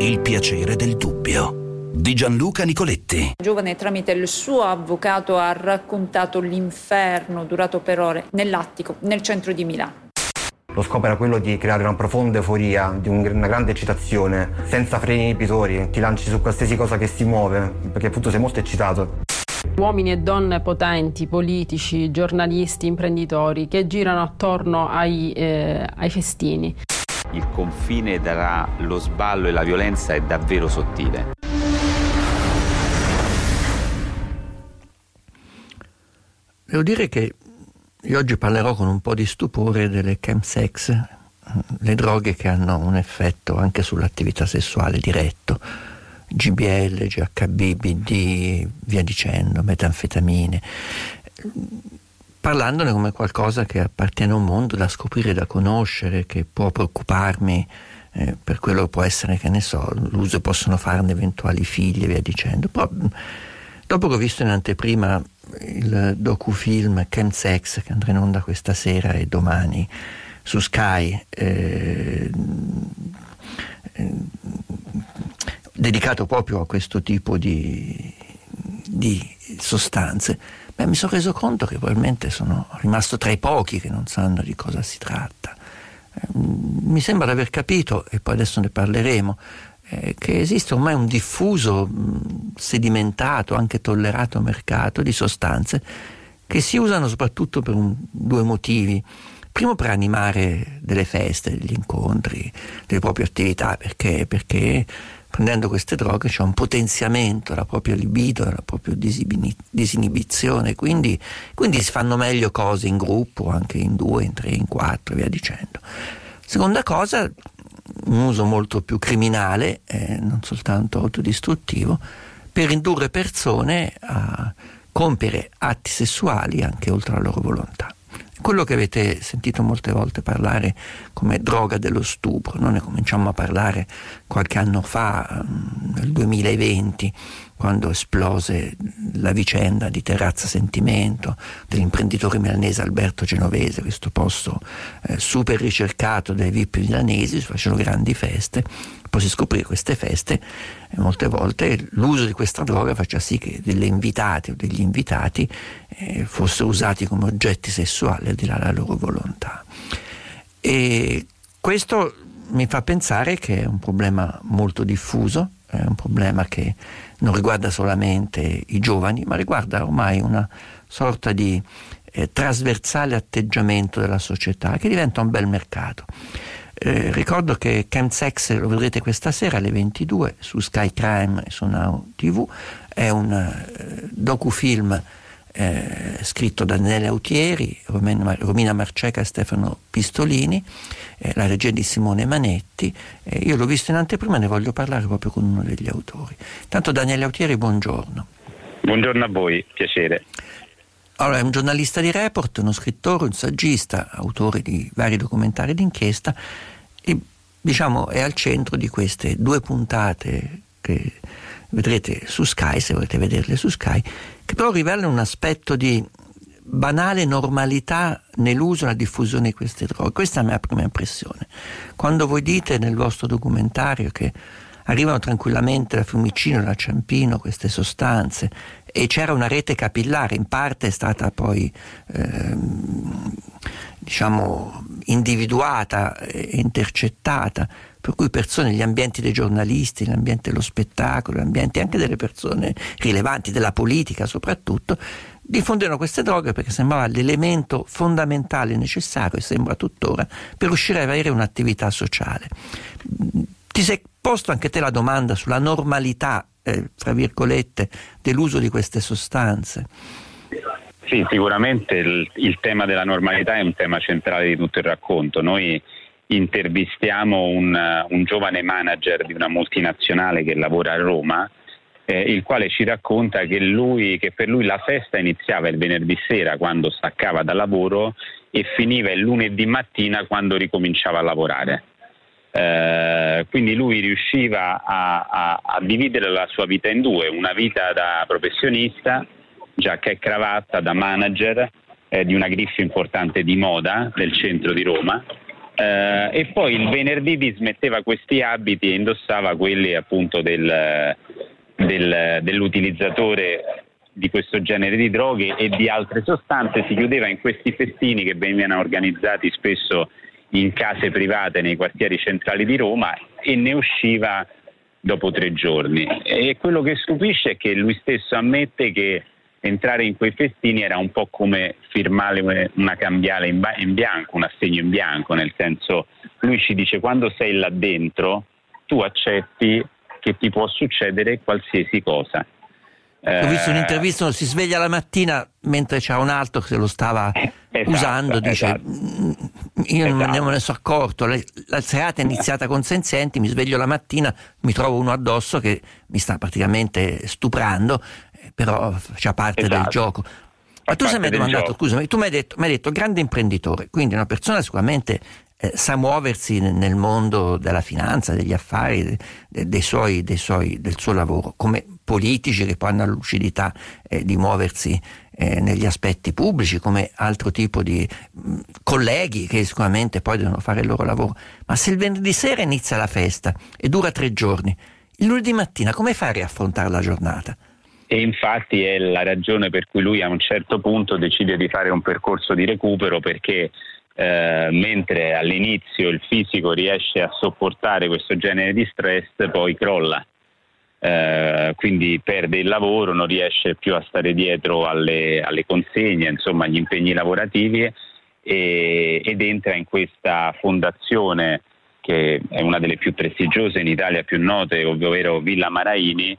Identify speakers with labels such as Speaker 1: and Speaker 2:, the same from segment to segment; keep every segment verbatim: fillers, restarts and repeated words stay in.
Speaker 1: Il piacere del dubbio di Gianluca Nicoletti.
Speaker 2: Il giovane tramite il suo avvocato ha raccontato l'inferno durato per ore nell'attico nel centro di Milano.
Speaker 3: Lo scopo era quello di creare una profonda euforia, di un, una grande eccitazione, senza freni inibitori, ti lanci su qualsiasi cosa che si muove, perché appunto sei molto eccitato.
Speaker 4: Uomini e donne potenti, politici, giornalisti, imprenditori che girano attorno ai, eh, ai festini.
Speaker 5: Il confine tra lo sballo e la violenza è davvero sottile.
Speaker 6: Devo dire che io oggi parlerò con un po' di stupore delle chemsex, le droghe che hanno un effetto anche sull'attività sessuale diretto, G B L, G H B, B D, via dicendo, metanfetamine, parlandone come qualcosa che appartiene a un mondo da scoprire, da conoscere, che può preoccuparmi eh, per quello che può essere, che ne so, l'uso che possono farne eventuali figli e via dicendo. Poi, dopo che ho visto in anteprima il docufilm Chemsex, che andrà in onda questa sera e domani su Sky, eh, eh, dedicato proprio a questo tipo di, di sostanze, beh, mi sono reso conto che probabilmente sono rimasto tra i pochi che non sanno di cosa si tratta. Eh, mi sembra di aver capito, e poi adesso ne parleremo, eh, che esiste ormai un diffuso, mh, sedimentato, anche tollerato mercato di sostanze che si usano soprattutto per un, due motivi. Primo, per animare delle feste, degli incontri, delle proprie attività, perché, perché prendendo queste droghe c'è un potenziamento della propria libido, della propria disinibizione, quindi, quindi si fanno meglio cose in gruppo, anche in due, in tre, in quattro, via dicendo. Seconda cosa, un uso molto più criminale, eh, non soltanto autodistruttivo, per indurre persone a compiere atti sessuali anche oltre la loro volontà. Quello che avete sentito molte volte parlare come droga dello stupro, noi ne cominciamo a parlare qualche anno fa, nel duemilaventi, quando esplose la vicenda di Terrazza Sentimento, dell'imprenditore milanese Alberto Genovese, questo posto eh, super ricercato dai V I P milanesi, si facevano grandi feste, poi si scoprì che queste feste e molte volte l'uso di questa droga faceva sì che delle invitate o degli invitati eh, fossero usati come oggetti sessuali al di là della loro volontà. E questo mi fa pensare che è un problema molto diffuso, è un problema che non riguarda solamente i giovani, ma riguarda ormai una sorta di eh, trasversale atteggiamento della società che diventa un bel mercato. Eh, ricordo che Chemsex lo vedrete questa sera alle ventidue su Sky Crime e su Now tivù, è un eh, docufilm eh, scritto da Daniele Autieri, Romina, Romina Marceca e Stefano Pistolini, eh, la regia di Simone Manetti. Eh, io l'ho visto in anteprima e ne voglio parlare proprio con uno degli autori. Tanto Daniele Autieri, buongiorno.
Speaker 7: Buongiorno a voi, piacere.
Speaker 6: Allora, è un giornalista di Report, uno scrittore, un saggista, autore di vari documentari d'inchiesta e diciamo è al centro di queste due puntate che vedrete su Sky, se volete vederle su Sky, che però rivelano un aspetto di banale normalità nell'uso e nella diffusione di queste droghe. Questa è la mia prima impressione. Quando voi dite nel vostro documentario che arrivano tranquillamente da Fiumicino, da Ciampino queste sostanze e c'era una rete capillare, in parte è stata poi ehm, diciamo individuata e intercettata, per cui persone, gli ambienti dei giornalisti, l'ambiente dello spettacolo, l'ambiente anche delle persone rilevanti, della politica soprattutto, diffondevano queste droghe perché sembrava l'elemento fondamentale necessario, e sembra tuttora, per riuscire ad avere un'attività sociale. Ti sei posto anche te la domanda sulla normalità, eh, tra virgolette, dell'uso di queste sostanze?
Speaker 7: Sì, sicuramente il, il tema della normalità è un tema centrale di tutto il racconto. Noi intervistiamo un, un giovane manager di una multinazionale che lavora a Roma, eh, il quale ci racconta che, lui, che per lui la festa iniziava il venerdì sera quando staccava da lavoro e finiva il lunedì mattina quando ricominciava a lavorare. Eh, quindi lui riusciva a, a, a dividere la sua vita in due, una vita da professionista, giacca e cravatta, da manager eh, di una griffa importante di moda del centro di Roma, eh, e poi il venerdì dismetteva questi abiti e indossava quelli appunto del, del, dell'utilizzatore di questo genere di droghe e di altre sostanze. Si chiudeva in questi festini che venivano organizzati spesso in case private nei quartieri centrali di Roma e ne usciva dopo tre giorni. E quello che stupisce è che lui stesso ammette che entrare in quei festini era un po' come firmare una cambiale in, ba- in bianco, un assegno in bianco, nel senso, lui ci dice: quando sei là dentro tu accetti che ti può succedere qualsiasi cosa.
Speaker 6: Ho visto un'intervista, uno si sveglia la mattina mentre c'era un altro che lo stava esatto, usando, dice esatto. io esatto. non me ne sono accorto, la serata è iniziata con Senzienti, mi sveglio la mattina, mi trovo uno addosso che mi sta praticamente stuprando, però faceva parte esatto. del gioco. Ma tu sei mai domandato, scusami, tu mi hai detto, mi hai detto grande imprenditore, quindi una persona sicuramente eh, sa muoversi nel mondo della finanza, degli affari, de, dei suoi, dei suoi, del suo lavoro, come politici che poi hanno la lucidità eh, di muoversi eh, negli aspetti pubblici, come altro tipo di mh, colleghi che sicuramente poi devono fare il loro lavoro. Ma se il venerdì sera inizia la festa e dura tre giorni, il lunedì mattina come fai a riaffrontare la giornata?
Speaker 7: E infatti è la ragione per cui lui a un certo punto decide di fare un percorso di recupero, perché eh, mentre all'inizio il fisico riesce a sopportare questo genere di stress, poi crolla. Uh, quindi perde il lavoro, non riesce più a stare dietro alle, alle consegne, insomma agli impegni lavorativi, e, ed entra in questa fondazione che è una delle più prestigiose in Italia, più note, ovvero Villa Maraini.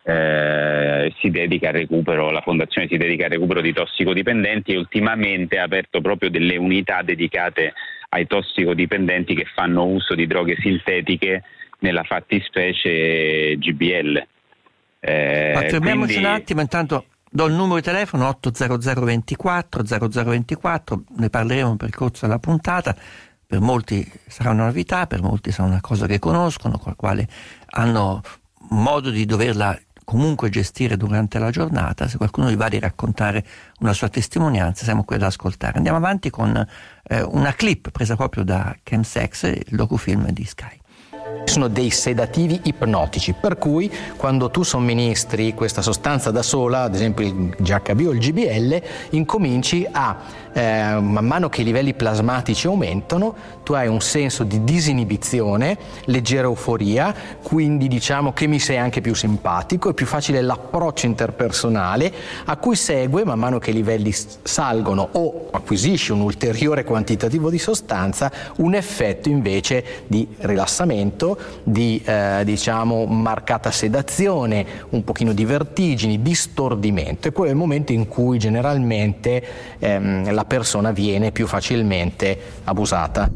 Speaker 7: Eh, si dedica al recupero, la fondazione si dedica al recupero di tossicodipendenti e ultimamente ha aperto proprio delle unità dedicate ai tossicodipendenti che fanno uso di droghe sintetiche, nella fattispecie G B L. Eh,
Speaker 6: Ma fermiamoci
Speaker 7: quindi...
Speaker 6: un attimo, intanto do il numero di telefono otto zero zero ventiquattro zero zero ventiquattro, ne parleremo per corso della puntata. Per molti sarà una novità, per molti sarà una cosa che conoscono, con la quale hanno modo di doverla comunque gestire durante la giornata. Se qualcuno gli va di raccontare una sua testimonianza, siamo qui ad ascoltare. Andiamo avanti con eh, una clip presa proprio da Chemsex, il docufilm di Sky.
Speaker 8: Sono dei sedativi ipnotici, per cui quando tu somministri questa sostanza da sola, ad esempio il G H B o il G B L, incominci a, eh, man mano che i livelli plasmatici aumentano, tu hai un senso di disinibizione, leggera euforia, quindi diciamo che mi sei anche più simpatico, è più facile l'approccio interpersonale, a cui segue, man mano che i livelli salgono o acquisisci un ulteriore quantitativo di sostanza, un effetto invece di rilassamento, di eh, diciamo marcata sedazione, un pochino di vertigini, di stordimento, e quello è il momento in cui generalmente ehm, la persona viene più facilmente abusata.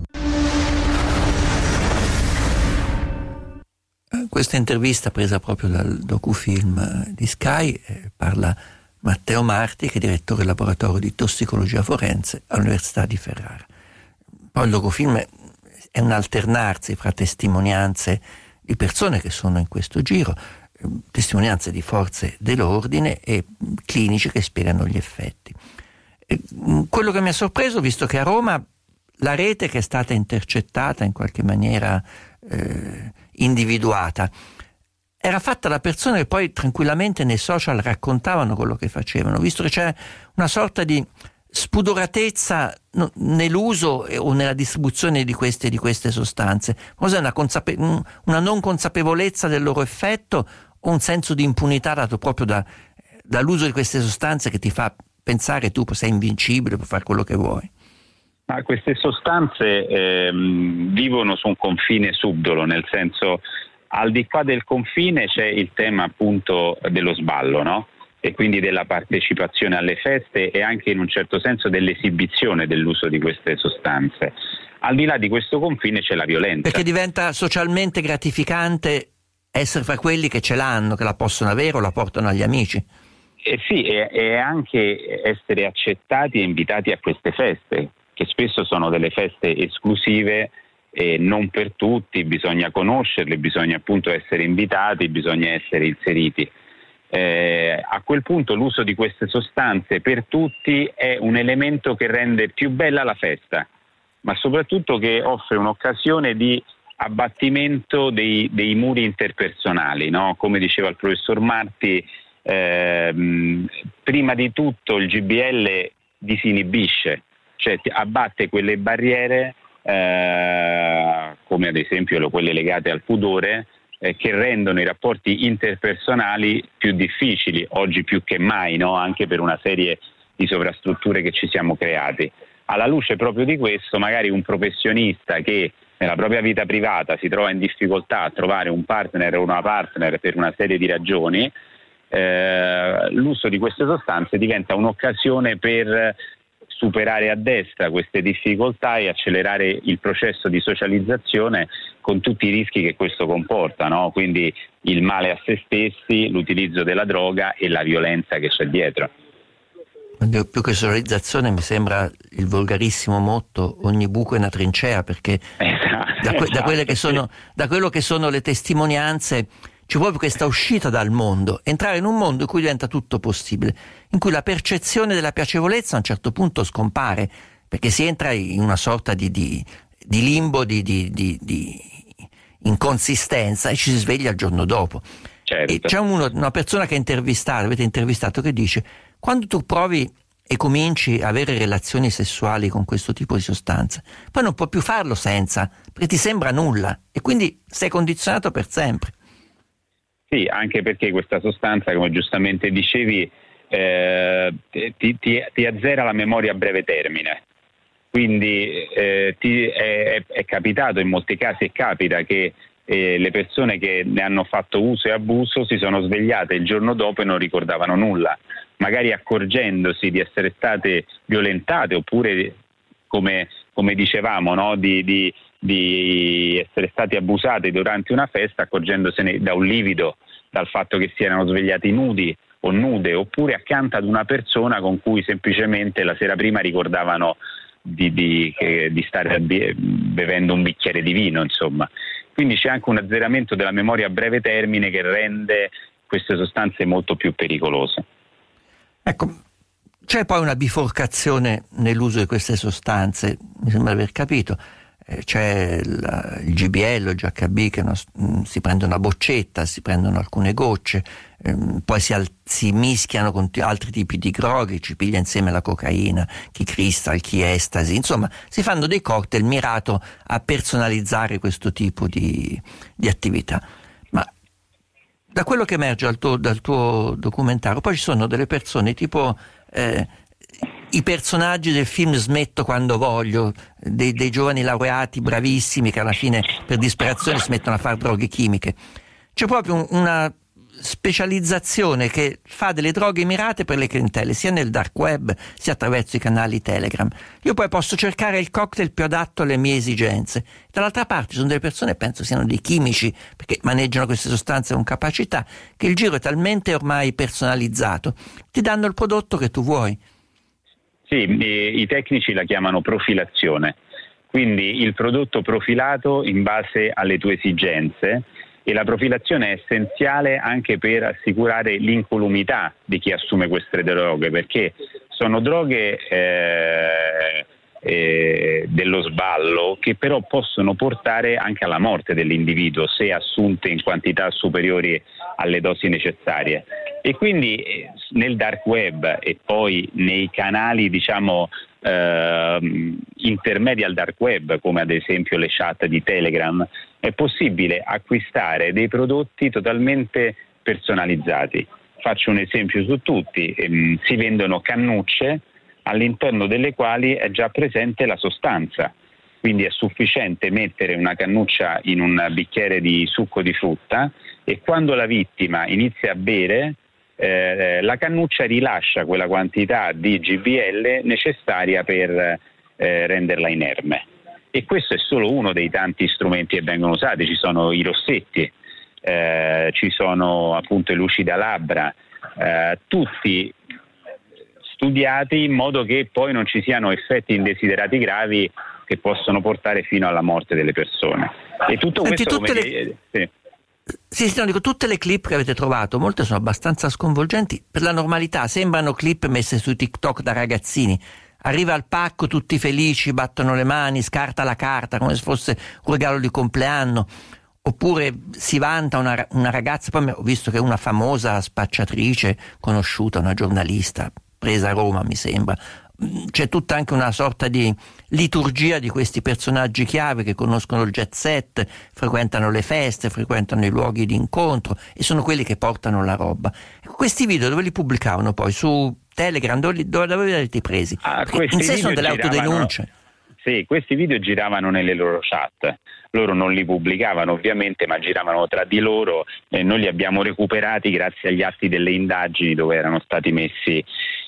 Speaker 6: Questa intervista presa proprio dal docufilm di Sky, eh, parla Matteo Marti, che è direttore del laboratorio di tossicologia forense all'Università di Ferrara. Poi il docufilm è un alternarsi fra testimonianze di persone che sono in questo giro, testimonianze di forze dell'ordine e clinici che spiegano gli effetti. Quello che mi ha sorpreso, visto che a Roma la rete che è stata intercettata in qualche maniera eh, individuata era fatta da persone che poi tranquillamente nei social raccontavano quello che facevano, visto che c'è una sorta di spudoratezza nell'uso o nella distribuzione di queste, di queste sostanze. Cos'è una, consape- una non consapevolezza del loro effetto o un senso di impunità dato proprio da, dall'uso di queste sostanze che ti fa pensare che tu sei invincibile, puoi fare quello che vuoi?
Speaker 7: Ma queste sostanze ehm, vivono su un confine subdolo, nel senso, al di qua del confine c'è il tema appunto dello sballo, no? E quindi della partecipazione alle feste e anche in un certo senso dell'esibizione dell'uso di queste sostanze. Al di là di questo confine c'è la violenza.
Speaker 6: Perché diventa socialmente gratificante essere fra quelli che ce l'hanno, che la possono avere o la portano agli amici.
Speaker 7: Eh sì, e, e anche essere accettati e invitati a queste feste, che spesso sono delle feste esclusive e non per tutti, bisogna conoscerle, bisogna appunto essere invitati, bisogna essere inseriti. Eh, a quel punto l'uso di queste sostanze per tutti è un elemento che rende più bella la festa, ma soprattutto che offre un'occasione di abbattimento dei, dei muri interpersonali, no? Come diceva il professor Marti, ehm, prima di tutto il G B L disinibisce, cioè abbatte quelle barriere, eh, come ad esempio quelle legate al pudore, eh, che rendono i rapporti interpersonali più difficili, oggi più che mai, no? Anche per una serie di sovrastrutture che ci siamo creati. Alla luce proprio di questo, magari un professionista che nella propria vita privata si trova in difficoltà a trovare un partner o una partner per una serie di ragioni, eh, l'uso di queste sostanze diventa un'occasione per superare a destra queste difficoltà e accelerare il processo di socializzazione con tutti i rischi che questo comporta, no? Quindi il male a se stessi, l'utilizzo della droga e la violenza che c'è dietro.
Speaker 6: Più che socializzazione mi sembra il volgarissimo motto: ogni buco è una trincea, perché
Speaker 7: esatto,
Speaker 6: da, que- da, quelle che
Speaker 7: esatto,
Speaker 6: sono, da quello che sono le testimonianze c'è proprio questa uscita dal mondo, entrare in un mondo in cui diventa tutto possibile, in cui la percezione della piacevolezza a un certo punto scompare, perché si entra in una sorta di, di, di limbo, di, di, di, di inconsistenza, e ci si sveglia il giorno dopo.
Speaker 7: Certo.
Speaker 6: E c'è uno, una persona che intervistate, avete intervistato, che dice: quando tu provi e cominci a avere relazioni sessuali con questo tipo di sostanze, poi non puoi più farlo senza, perché ti sembra nulla, e quindi sei condizionato per sempre.
Speaker 7: Sì, anche perché questa sostanza, come giustamente dicevi, eh, ti, ti, ti azzera la memoria a breve termine. Quindi eh, ti, è, è capitato in molti casi, e capita, che eh, le persone che ne hanno fatto uso e abuso si sono svegliate il giorno dopo e non ricordavano nulla, magari accorgendosi di essere state violentate, oppure, come, come dicevamo, no? di, di, di essere state abusate durante una festa, accorgendosene da un livido, dal fatto che si erano svegliati nudi o nude, oppure accanto ad una persona con cui semplicemente la sera prima ricordavano di, di, che, di stare bevendo un bicchiere di vino, insomma. Quindi c'è anche un azzeramento della memoria a breve termine che rende queste sostanze molto più pericolose.
Speaker 6: Ecco, c'è poi una biforcazione nell'uso di queste sostanze, mi sembra aver capito. Eh, c'è la, il G B L o il G H B che no, si prende una boccetta, si prendono alcune gocce, ehm, poi si, al, si mischiano con t- altri tipi di droghe, ci piglia insieme la cocaina, chi crystal, chi ecstasy, insomma si fanno dei cocktail mirato a personalizzare questo tipo di, di attività. Ma da quello che emerge dal tuo, dal tuo documentario, poi ci sono delle persone tipo eh, i personaggi del film Smetto quando voglio, dei, dei giovani laureati bravissimi che alla fine per disperazione si mettono a fare droghe chimiche. C'è proprio un, una specializzazione che fa delle droghe mirate per le clientele, sia nel dark web sia attraverso i canali Telegram. Io poi posso cercare il cocktail più adatto alle mie esigenze. Dall'altra parte ci sono delle persone, penso siano dei chimici, perché maneggiano queste sostanze con capacità, che il giro è talmente ormai personalizzato, ti danno il prodotto che tu vuoi.
Speaker 7: Sì, i tecnici la chiamano profilazione, quindi il prodotto profilato in base alle tue esigenze, e la profilazione è essenziale anche per assicurare l'incolumità di chi assume queste droghe, perché sono droghe eh, eh, dello sballo che però possono portare anche alla morte dell'individuo se assunte in quantità superiori alle dosi necessarie. E quindi nel dark web e poi nei canali, diciamo, eh, intermedi al dark web, come ad esempio le chat di Telegram, è possibile acquistare dei prodotti totalmente personalizzati. Faccio un esempio su tutti: ehm, si vendono cannucce all'interno delle quali è già presente la sostanza. Quindi è sufficiente mettere una cannuccia in un bicchiere di succo di frutta e quando la vittima inizia a bere, Eh, la cannuccia rilascia quella quantità di G B L necessaria per eh, renderla inerme. E questo è solo uno dei tanti strumenti che vengono usati. Ci sono i rossetti, eh, ci sono appunto i lucida labbra, eh, tutti studiati in modo che poi non ci siano effetti indesiderati gravi che possono portare fino alla morte delle persone. E tutto
Speaker 6: Senti,
Speaker 7: questo come
Speaker 6: le...
Speaker 7: sì.
Speaker 6: Sì, sì, no, dico, tutte le clip che avete trovato, molte sono abbastanza sconvolgenti per la normalità, sembrano clip messe su TikTok da ragazzini. arriva al pacco tutti felici, battono le mani, scarta la carta come se fosse un regalo di compleanno, oppure si vanta una, una ragazza, poi ho visto che è una famosa spacciatrice conosciuta, una giornalista presa a Roma mi sembra. C'è tutta anche una sorta di liturgia di questi personaggi chiave che conoscono il jet set, frequentano le feste, frequentano i luoghi di incontro e sono quelli che portano la roba. Questi video dove li pubblicavano poi? Su Telegram? Dove, dove, dove li avete presi?
Speaker 7: Ah,
Speaker 6: in sé sono delle autodenunce.
Speaker 7: Sì, questi video giravano nelle loro chat. Loro non li pubblicavano ovviamente, ma giravano tra di loro e noi li abbiamo recuperati grazie agli atti delle indagini dove erano stati messi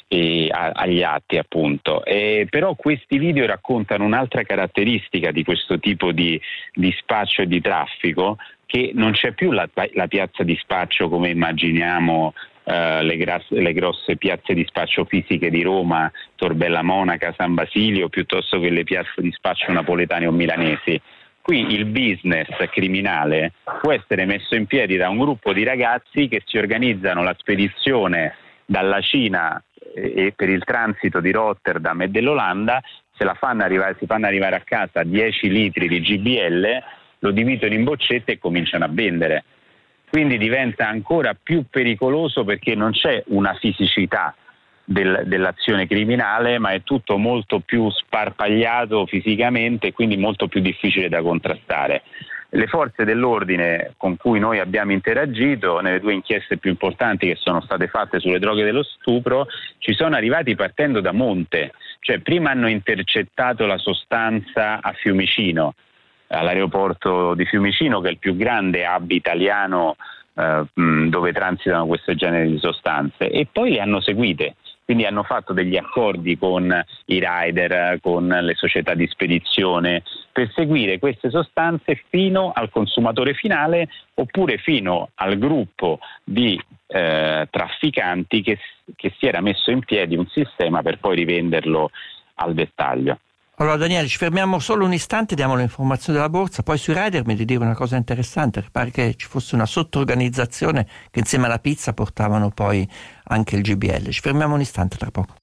Speaker 7: E agli atti appunto. E però questi video raccontano un'altra caratteristica di questo tipo di, di spaccio e di traffico, che non c'è più la, la piazza di spaccio come immaginiamo eh, le, gras- le grosse piazze di spaccio fisiche di Roma, Torbella Monaca, San Basilio, piuttosto che le piazze di spaccio napoletane o milanesi. Qui il business criminale può essere messo in piedi da un gruppo di ragazzi che si organizzano la spedizione dalla Cina e per il transito di Rotterdam e dell'Olanda, se la fanno arrivare, si fanno arrivare a casa dieci litri di G B L, lo dividono in boccette e cominciano a vendere. Quindi diventa ancora più pericoloso perché non c'è una fisicità del, dell'azione criminale, ma è tutto molto più sparpagliato fisicamente e quindi molto più difficile da contrastare. Le forze dell'ordine con cui noi abbiamo interagito nelle due inchieste più importanti che sono state fatte sulle droghe dello stupro ci sono arrivati partendo da monte, cioè prima hanno intercettato la sostanza a Fiumicino, all'aeroporto di Fiumicino che è il più grande hub italiano eh, dove transitano questo genere di sostanze, e poi le hanno seguite. Quindi hanno fatto degli accordi con i rider, con le società di spedizione, per seguire queste sostanze fino al consumatore finale oppure fino al gruppo di eh, trafficanti che, che si era messo in piedi un sistema per poi rivenderlo al dettaglio.
Speaker 6: Allora Daniele, ci fermiamo solo un istante, diamo le informazioni della borsa, poi sui rider mi devi dire una cosa interessante, pare che ci fosse una sottorganizzazione che insieme alla pizza portavano poi anche il G B L. Ci fermiamo un istante, tra poco.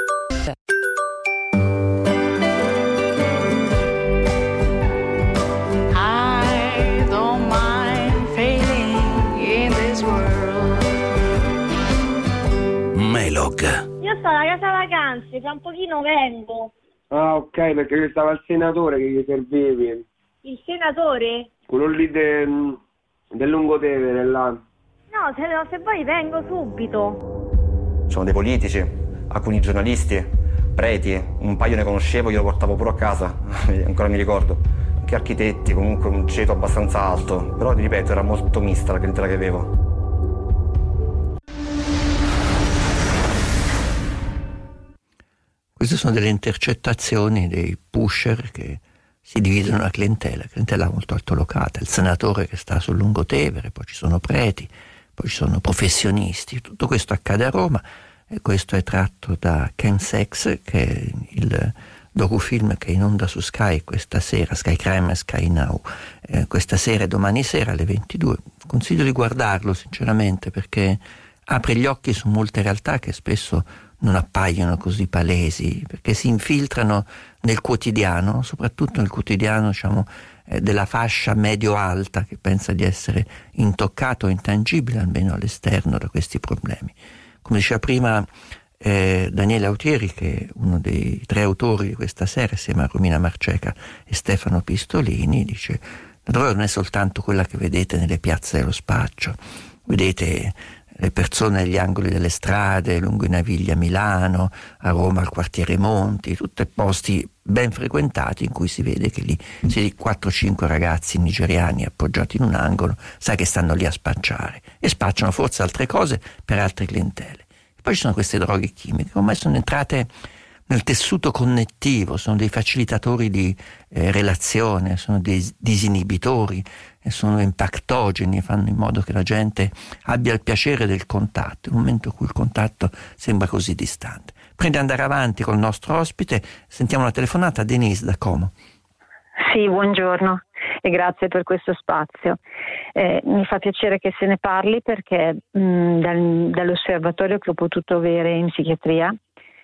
Speaker 9: I don't mind failing in this world.
Speaker 1: Melog.
Speaker 10: Io sto alla casa vacanze, tra un pochino vengo.
Speaker 11: Ah, ok, perché io stavo al senatore che gli servivi.
Speaker 10: Il senatore?
Speaker 11: Quello lì de, del Lungotevere, là.
Speaker 10: No, se, se vuoi vengo subito.
Speaker 3: Sono dei politici, alcuni giornalisti, preti, un paio ne conoscevo, io lo portavo pure a casa, ancora mi ricordo. Anche architetti, comunque un ceto abbastanza alto, però ti ripeto, era molto mista la clientela che avevo.
Speaker 6: Queste sono delle intercettazioni dei pusher che si dividono la clientela, clientela molto altolocata, il senatore che sta sul Lungotevere, poi ci sono preti, poi ci sono professionisti. Tutto questo accade a Roma e questo è tratto da Chemsex, che è il docufilm che è in onda su Sky questa sera, Sky Crime e Sky Now, eh, questa sera e domani sera alle ventidue. Consiglio di guardarlo sinceramente perché apre gli occhi su molte realtà che spesso non appaiono così palesi, perché si infiltrano nel quotidiano, soprattutto nel quotidiano diciamo, eh, della fascia medio-alta che pensa di essere intoccato o intangibile, almeno all'esterno, da questi problemi. Come diceva prima eh, Daniele Autieri, che è uno dei tre autori di questa serie, assieme a Romina Marceca e Stefano Pistolini, dice: la droga non è soltanto quella che vedete nelle piazze dello spaccio, vedete le persone agli angoli delle strade, lungo i Navigli a Milano, a Roma al quartiere Monti, tutti posti ben frequentati in cui si vede che lì si quattro cinque ragazzi nigeriani appoggiati in un angolo, sai che stanno lì a spacciare e spacciano forse altre cose per altre clientele. E poi ci sono queste droghe chimiche che ormai sono entrate nel tessuto connettivo, sono dei facilitatori di eh, relazione, sono dei disinibitori, sono impactogeni, fanno in modo che la gente abbia il piacere del contatto, in un momento in cui il contatto sembra così distante. Prima di andare avanti col nostro ospite, sentiamo una telefonata a Denise da Como.
Speaker 12: Sì, buongiorno e grazie per questo spazio. Eh, mi fa piacere che se ne parli perché mh, dal, dall'osservatorio che ho potuto avere in psichiatria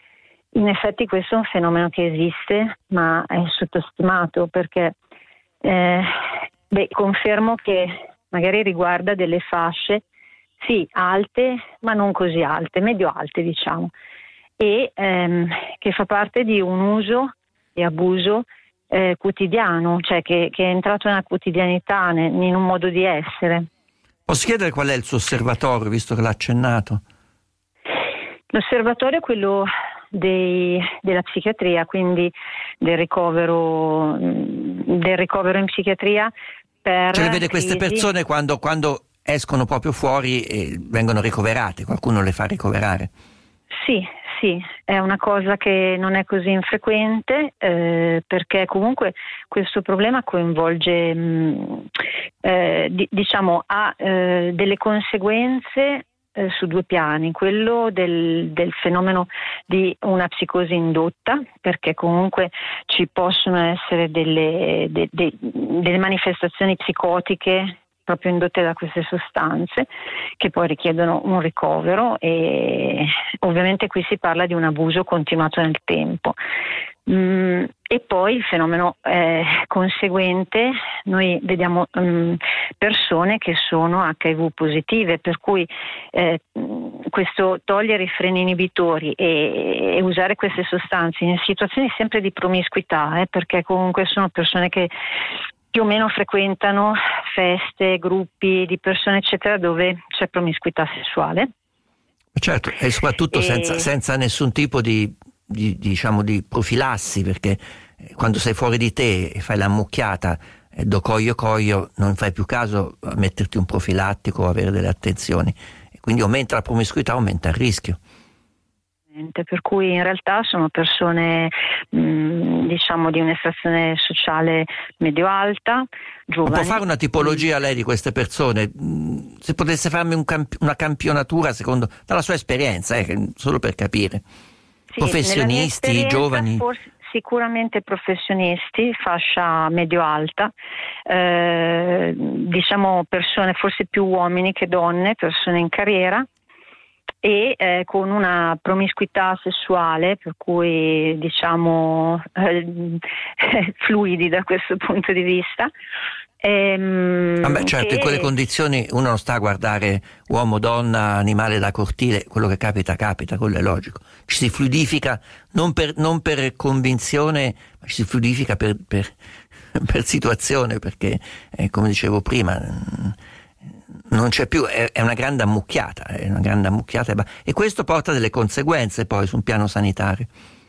Speaker 12: in effetti questo è un fenomeno che esiste, ma è sottostimato, perché eh, beh, confermo che magari riguarda delle fasce, sì, alte, ma non così alte, medio-alte diciamo, e ehm, che fa parte di un uso e abuso eh, quotidiano, cioè che, che è entrato nella quotidianità, ne, in un modo di essere.
Speaker 6: Posso chiedere qual è il suo osservatorio, visto che l'ha accennato?
Speaker 12: L'osservatorio è quello dei, della psichiatria, quindi del ricovero, del ricovero in psichiatria. Per
Speaker 6: cioè vede queste
Speaker 12: crisi.
Speaker 6: persone quando, quando escono proprio fuori e vengono ricoverate, qualcuno le fa ricoverare?
Speaker 12: Sì, sì, è una cosa che non è così infrequente eh, perché comunque questo problema coinvolge, mh, eh, di, diciamo, ha eh, delle conseguenze eh, su due piani, quello del, del fenomeno di una psicosi indotta, perché comunque ci possono essere delle, de, de, delle manifestazioni psicotiche proprio indotte da queste sostanze che poi richiedono un ricovero, e ovviamente qui si parla di un abuso continuato nel tempo. Mm, e poi il fenomeno eh, conseguente, noi vediamo um, persone che sono acca i vu positive, per cui eh, questo togliere i freni inibitori e, e usare queste sostanze in situazioni sempre di promiscuità, eh, perché comunque sono persone che più o meno frequentano feste, gruppi di persone eccetera dove c'è promiscuità sessuale.
Speaker 6: Certo, e soprattutto e... Senza, senza nessun tipo di, di, diciamo, di profilassi, perché quando sei fuori di te e fai la mucchiata eh, do coglio coglio, non fai più caso a metterti un profilattico o avere delle attenzioni, e quindi aumenta la promiscuità, aumenta il rischio.
Speaker 12: Per cui in realtà sono persone mh, diciamo di un'estrazione sociale medio-alta, giovani.
Speaker 6: Ma può fare una tipologia lei di queste persone? Se potesse farmi un camp- una campionatura secondo dalla sua esperienza, eh, solo per capire. Sì, professionisti, giovani?
Speaker 12: Forse, sicuramente professionisti, fascia medio-alta, eh, diciamo persone forse più uomini che donne, persone in carriera, e eh, con una promiscuità sessuale, per cui diciamo eh, fluidi da questo punto di vista. Ehm,
Speaker 6: Vabbè, certo,
Speaker 12: che...
Speaker 6: in quelle condizioni uno non sta a guardare uomo, donna, animale da cortile, quello che capita capita, quello è logico. Ci si fluidifica non per, non per convinzione, ma ci si fluidifica per, per, per situazione, perché eh, come dicevo prima non c'è più, è, è una grande ammucchiata, è una grande ammucchiata e, e questo porta delle conseguenze poi su un piano sanitario.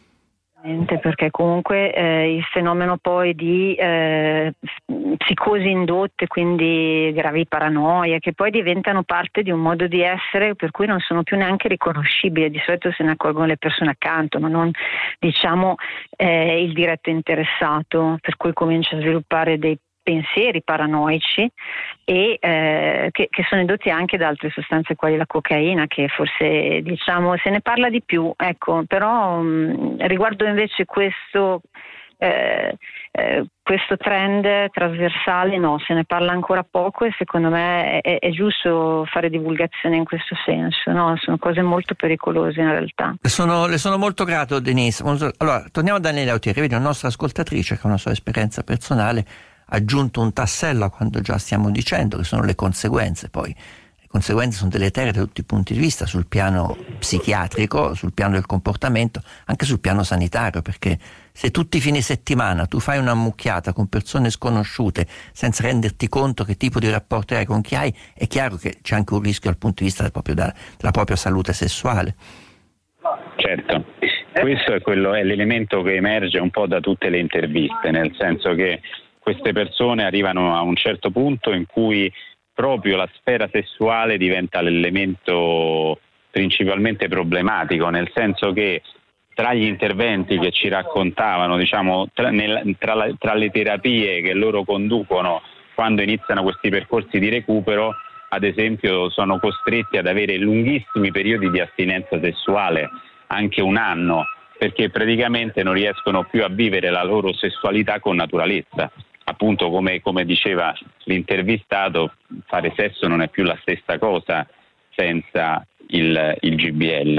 Speaker 12: Perché comunque eh, il fenomeno poi di eh, psicosi indotte, quindi gravi paranoie, che poi diventano parte di un modo di essere per cui non sono più neanche riconoscibili. Di solito se ne accorgono le persone accanto, ma non diciamo eh, il diretto interessato, per cui comincia a sviluppare dei pensieri paranoici e eh, che, che sono indotti anche da altre sostanze quali la cocaina, che forse diciamo se ne parla di più, ecco, però mh, riguardo invece questo eh, eh, questo trend trasversale no, se ne parla ancora poco, e secondo me è, è giusto fare divulgazione in questo senso, no? Sono cose molto pericolose in realtà.
Speaker 6: Le sono, le sono molto grato, Denise. Allora, torniamo a Daniela Autieri, vedi, una nostra ascoltatrice che ha una sua esperienza personale, ha aggiunto un tassello a quanto già stiamo dicendo, che sono le conseguenze. Poi le conseguenze sono deleterie da tutti i punti di vista, sul piano psichiatrico, sul piano del comportamento, anche sul piano sanitario, perché se tutti i fine settimana tu fai una mucchiata con persone sconosciute senza renderti conto che tipo di rapporto hai con chi hai, è chiaro che c'è anche un rischio dal punto di vista proprio della, della propria salute sessuale.
Speaker 7: Certo, questo è, quello, è l'elemento che emerge un po' da tutte le interviste, nel senso che queste persone arrivano a un certo punto in cui proprio la sfera sessuale diventa l'elemento principalmente problematico, nel senso che tra gli interventi che ci raccontavano, diciamo, tra, nel, tra, la, tra le terapie che loro conducono quando iniziano questi percorsi di recupero, ad esempio sono costretti ad avere lunghissimi periodi di astinenza sessuale, anche un anno, perché praticamente non riescono più a vivere la loro sessualità con naturalezza. Appunto, come, come diceva l'intervistato, fare sesso non è più la stessa cosa senza il, il G B L.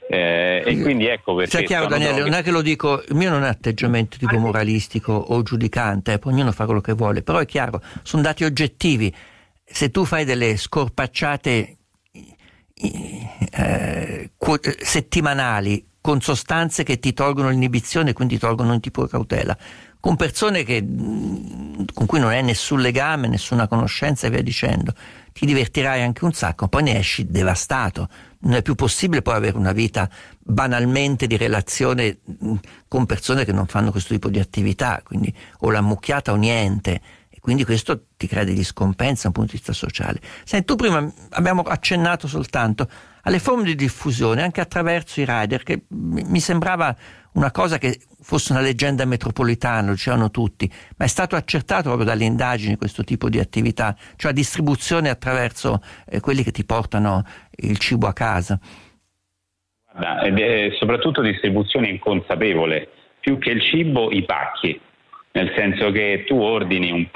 Speaker 7: Eh, e quindi ecco perché.
Speaker 6: Sia chiaro, Daniele, droghe... non è che lo dico, il mio non è atteggiamento tipo moralistico o giudicante, eh, poi ognuno fa quello che vuole, però è chiaro, sono dati oggettivi. Se tu fai delle scorpacciate eh, settimanali con sostanze che ti tolgono l'inibizione e quindi tolgono un tipo di cautela, con persone che, con cui non hai nessun legame, nessuna conoscenza e via dicendo, ti divertirai anche un sacco, poi ne esci devastato. Non è più possibile poi avere una vita banalmente di relazione con persone che non fanno questo tipo di attività, quindi o la mucchiata o niente, e quindi questo ti crea degli scompensi da un punto di vista sociale. Senti, tu prima abbiamo accennato soltanto alle forme di diffusione anche attraverso i rider, che mi sembrava una cosa che fosse una leggenda metropolitana, lo dicevano tutti, ma è stato accertato proprio dalle indagini questo tipo di attività, cioè la distribuzione attraverso eh, quelli che ti portano il cibo a casa.
Speaker 7: Guarda, ed è soprattutto distribuzione inconsapevole, più che il cibo, i pacchi, nel senso che tu ordini un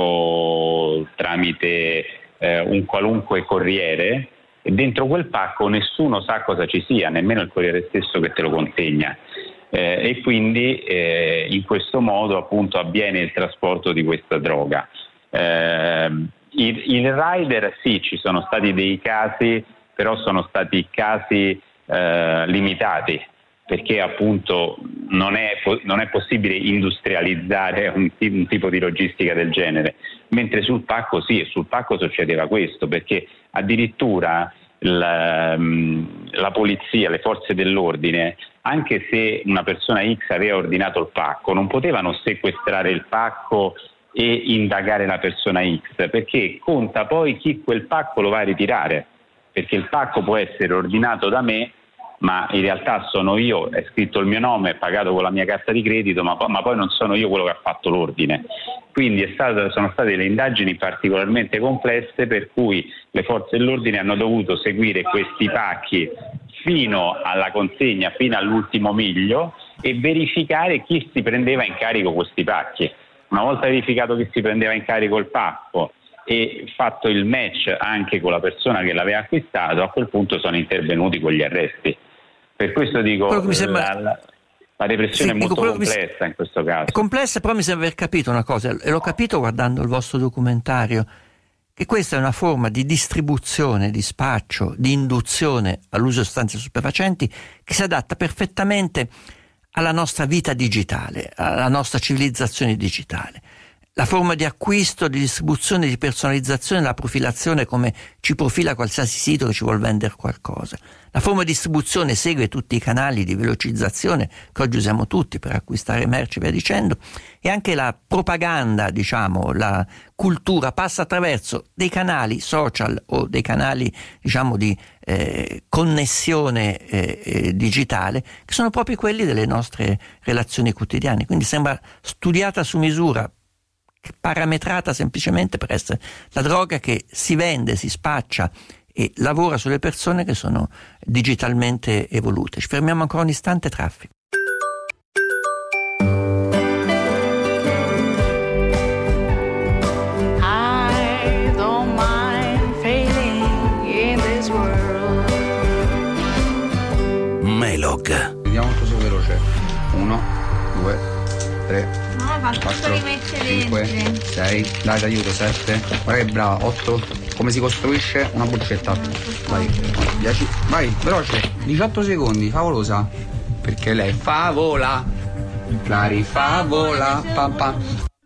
Speaker 7: pacco tramite eh, un qualunque corriere e dentro quel pacco nessuno sa cosa ci sia, nemmeno il corriere stesso che te lo consegna. Eh, e quindi eh, in questo modo appunto avviene il trasporto di questa droga. Eh, il, il rider sì, ci sono stati dei casi, però sono stati casi eh, limitati, perché appunto non è, non è possibile industrializzare un, un tipo di logistica del genere, mentre sul pacco sì, sul pacco succedeva questo, perché addirittura la, la polizia, le forze dell'ordine, anche se una persona X aveva ordinato il pacco, non potevano sequestrare il pacco e indagare la persona X, perché conta poi chi quel pacco lo va a ritirare, perché il pacco può essere ordinato da me, ma in realtà sono io, è scritto il mio nome, è pagato con la mia carta di credito, ma, ma poi non sono io quello che ha fatto l'ordine. Quindi è stato, sono state delle indagini particolarmente complesse, per cui le forze dell'ordine hanno dovuto seguire questi pacchi fino alla consegna, fino all'ultimo miglio, e verificare chi si prendeva in carico questi pacchi. Una volta verificato chi si prendeva in carico il pacco e fatto il match anche con la persona che l'aveva acquistato, a quel punto sono intervenuti con gli arresti. Per questo dico
Speaker 6: mi sembra...
Speaker 7: la, la, la repressione sì, è molto complessa
Speaker 6: mi...
Speaker 7: in questo caso.
Speaker 6: È complessa, però mi sembra aver capito una cosa, e l'ho capito guardando il vostro documentario, che questa è una forma di distribuzione, di spaccio, di induzione all'uso di sostanze stupefacenti che si adatta perfettamente alla nostra vita digitale, alla nostra civilizzazione digitale. La forma di acquisto, di distribuzione, di personalizzazione, la profilazione come ci profila qualsiasi sito che ci vuol vendere qualcosa. La forma di distribuzione segue tutti i canali di velocizzazione che oggi usiamo tutti per acquistare merci e via dicendo, e anche la propaganda, diciamo, la cultura passa attraverso dei canali social o dei canali, diciamo, di eh, connessione eh, eh, digitale, che sono proprio quelli delle nostre relazioni quotidiane. Quindi sembra studiata su misura, parametrata semplicemente per essere la droga che si vende, si spaccia e lavora sulle persone che sono digitalmente evolute. Ci fermiamo ancora un istante, traffico.
Speaker 9: I don't mind failing in this world.
Speaker 1: Melog.
Speaker 13: Vediamo molto su veloce. Uno, due, tre. quattro, cinque, sei, dai, ti aiuto, sette, guarda che brava, otto, come si costruisce una boccetta, vai, dieci, vai, veloce, diciotto secondi, favolosa, perché lei favola, Clari favola, pam pam.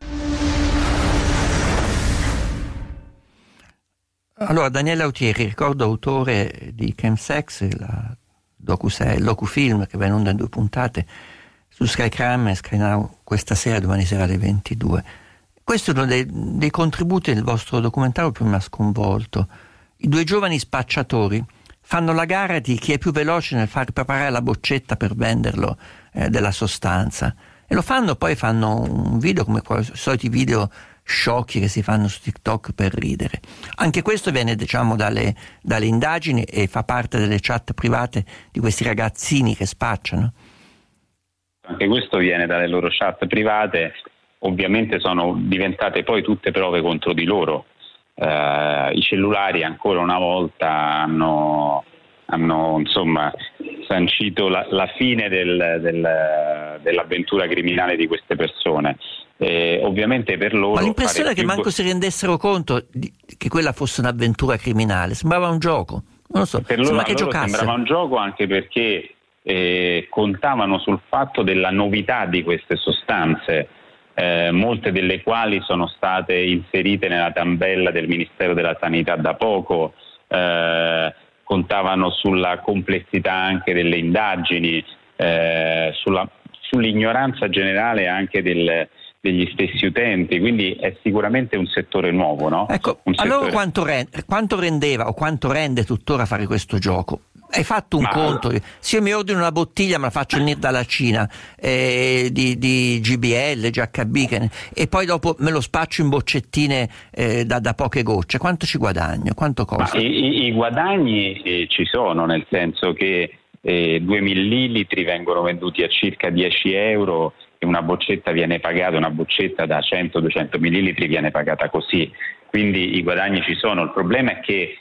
Speaker 6: Allora, Daniele Autieri, ricordo autore di Chemsex, la docu-serie, il docufilm che va in onda in due puntate, su Sky Crime e Sky Now questa sera, domani sera alle ventidue. Questo è uno dei, dei contributi del vostro documentario che mi ha sconvolto. I due giovani spacciatori fanno la gara di chi è più veloce nel far preparare la boccetta per venderlo eh, della sostanza, e lo fanno, poi fanno un video come i soliti video sciocchi che si fanno su TikTok per ridere. Anche questo viene, diciamo, dalle, dalle indagini e fa parte delle chat private di questi ragazzini che spacciano.
Speaker 7: Anche questo viene dalle loro chat private, ovviamente sono diventate poi tutte prove contro di loro. Eh, I cellulari ancora una volta hanno, hanno insomma sancito la, la fine del, del, dell'avventura criminale di queste persone. Eh, ovviamente per loro.
Speaker 6: Ma l'impressione è che
Speaker 7: più...
Speaker 6: manco si rendessero conto di, che quella fosse un'avventura criminale, sembrava un gioco. Non lo so,
Speaker 7: per loro,
Speaker 6: che
Speaker 7: loro sembrava un gioco, anche perché eh, contavano sul fatto della novità di queste sostanze, eh, molte delle quali sono state inserite nella tabella del Ministero della Sanità da poco, eh, contavano sulla complessità anche delle indagini, eh, sulla, sull'ignoranza generale anche del, degli stessi utenti, quindi è sicuramente un settore nuovo, no?
Speaker 6: Ecco,
Speaker 7: un
Speaker 6: allora
Speaker 7: settore...
Speaker 6: quanto, rende, quanto rendeva o quanto rende tuttora fare questo gioco? Hai fatto un
Speaker 7: Ma...
Speaker 6: conto? Se io mi ordino una bottiglia, me la faccio venire dalla Cina, eh, di, di G B L, G H B, che, e poi dopo me lo spaccio in boccettine eh, da, da poche gocce, quanto ci guadagno? Quanto costa?
Speaker 7: Ma i, i guadagni eh, ci sono, nel senso che eh, due millilitri vengono venduti a circa dieci euro e una boccetta viene pagata, una boccetta da cento duecento millilitri viene pagata così, quindi i guadagni ci sono. Il problema è che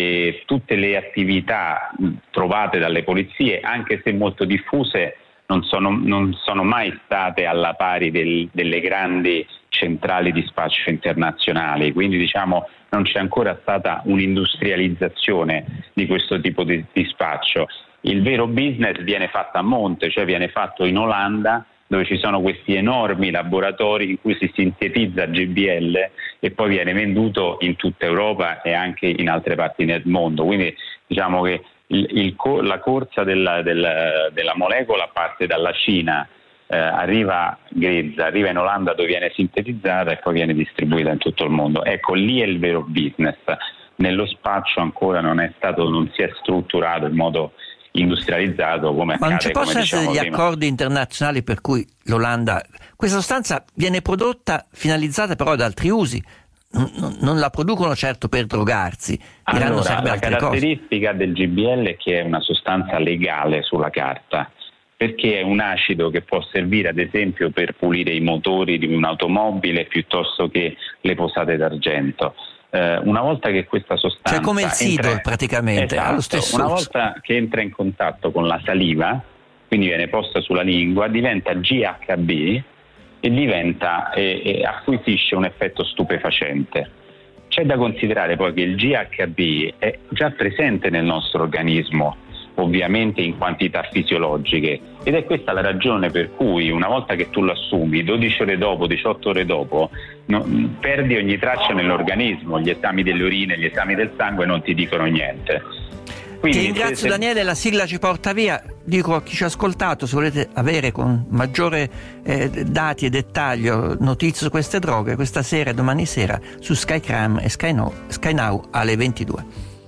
Speaker 7: E tutte le attività trovate dalle polizie, anche se molto diffuse, non sono, non sono mai state alla pari del, delle grandi centrali di spaccio internazionali, quindi diciamo non c'è ancora stata un'industrializzazione di questo tipo di, di spaccio. Il vero business viene fatto a monte, cioè viene fatto in Olanda, dove ci sono questi enormi laboratori in cui si sintetizza G B L e poi viene venduto in tutta Europa e anche in altre parti del mondo. Quindi diciamo che il, il, la corsa della, della, della molecola parte dalla Cina, eh, arriva grezza, arriva in Olanda dove viene sintetizzata e poi viene distribuita in tutto il mondo. Ecco, lì è il vero business. Nello spaccio ancora non è stato, non si è strutturato in modo industrializzato come accade.
Speaker 6: Ma non ci possono essere degli
Speaker 7: prima.
Speaker 6: accordi internazionali per cui l'Olanda, questa sostanza viene prodotta finalizzata però ad altri usi, non, non la producono certo per drogarsi.
Speaker 7: Allora, la caratteristica cose. del G B L è che è una sostanza legale sulla carta, perché è un acido che può servire ad esempio per pulire i motori di un'automobile piuttosto che le posate d'argento. Uh, una volta che questa sostanza,
Speaker 6: cioè come il Sidor
Speaker 7: entra...
Speaker 6: praticamente,
Speaker 7: esatto,
Speaker 6: ha lo stesso
Speaker 7: una
Speaker 6: uso.
Speaker 7: volta che entra in contatto con la saliva, quindi viene posta sulla lingua, diventa G H B e diventa e, e acquisisce un effetto stupefacente. C'è da considerare poi che il G H B è già presente nel nostro organismo, ovviamente in quantità fisiologiche, ed è questa la ragione per cui una volta che tu lo assumi, dodici ore dopo, diciotto ore dopo, no, perdi ogni traccia nell'organismo, gli esami delle urine, gli esami del sangue non ti dicono niente. Quindi,
Speaker 6: ti ringrazio se... Daniele, la sigla ci porta via. Dico a chi ci ha ascoltato, se volete avere con maggiore eh, dati e dettaglio notizie su queste droghe, questa sera e domani sera su Sky Crime e Sky Now, Sky Now alle ventidue.